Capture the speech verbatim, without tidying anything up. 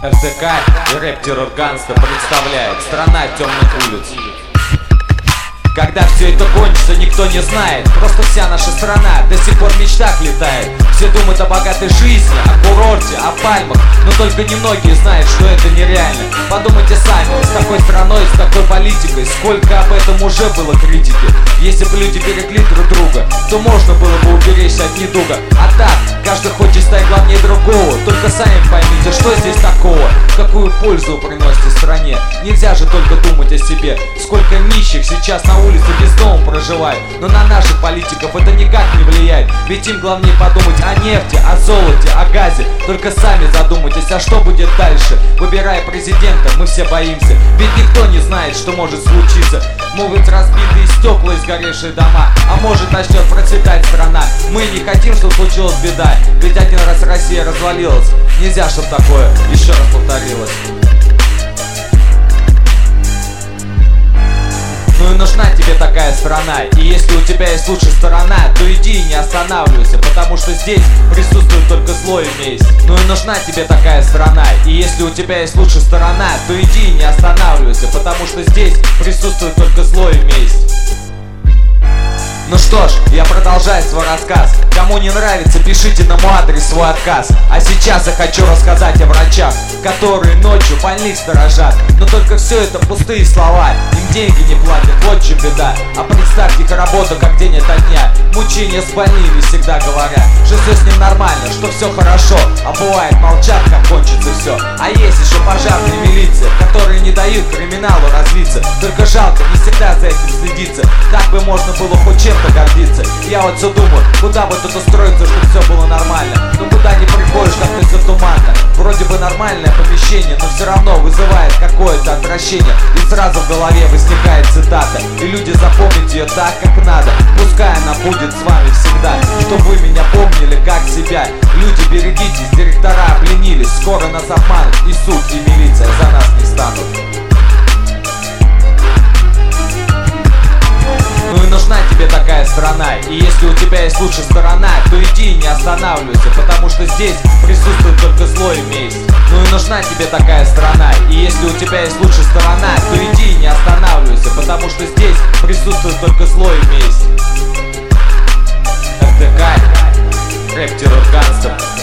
эф тэ ка и рэп террор ганста представляет «Страна темных улиц». Когда все это кончится, никто не знает. Просто вся наша страна до сих пор в мечтах летает. Все думают о богатой жизни, о курорте, о пальмах, но только немногие знают, что это нереально. Подумайте сами, с такой страной, с такой политикой, сколько об этом уже было критики. Если бы люди берегли друг друга, то можно было бы уберечься от недуга. А так, каждый хочет стать главнее другого. Только сами поймите, что здесь такого, какую пользу приносите стране. Нельзя же только думать о себе. Сколько нищих сейчас на улице без дома проживают, но на наших политиков это никак не влияет. Ведь им главнее подумать о нефти, о золоте, о газе. Только сами задумайтесь, а что будет дальше? Выбирая президента, мы все боимся, ведь никто не знает, что может случиться. Могут разбитые стекла и сгоревшие дома, а может начнет процветать страна. Мы не хотим, чтобы случилась беда, ведь один раз Россия развалилась. Нельзя, чтобы такое еще раз повторилось. Ну и нужна тебе такая страна. И если у тебя есть лучшая сторона, то иди и не останавливайся, потому что здесь присутствует только зло и месть. Ну и нужна тебе такая страна. И если у тебя есть лучшая сторона, то иди и не останавливайся, потому что здесь присутствует только зло и месть. Ну что ж, я продолжаю свой рассказ. Кому не нравится, пишите на мой адрес свой отказ. А сейчас я хочу рассказать о врачах, которые ночью больных сторожат. Но только все это пустые слова, им деньги не платят, вот в чем беда. А представьте их работу как день ото дня. Мучения с больными всегда говорят, что все с ним нормально, что все хорошо. А бывает молчат, как кончится все. А есть еще пожарная милиция, которые не дают криминалу развиться. Только жалко, не всегда за этим следится. Так бы можно было хоть чем гордиться. Я вот все думаю, куда бы тут устроиться, чтобы все было нормально. Но куда не приходишь, как-то все туманно. Вроде бы нормальное помещение, но все равно вызывает какое-то отвращение. И сразу в голове возникает цитата: и люди запомнят ее так, как надо. Пускай она будет с вами всегда, чтобы вы меня помнили как себя. Люди, берегитесь, директора обленились. Скоро нас обманут и суд, и милиция за нас не станут. Ну и нужна тебе такая страна. И если у тебя есть лучшая сторона, то иди и не останавливайся, потому что здесь присутствует только зло и месть. Ну и нужна тебе такая страна. И если у тебя есть лучшая сторона, то иди и не останавливайся, потому что здесь присутствует только зло и месть. эф тэ ка, рэп террор ганста.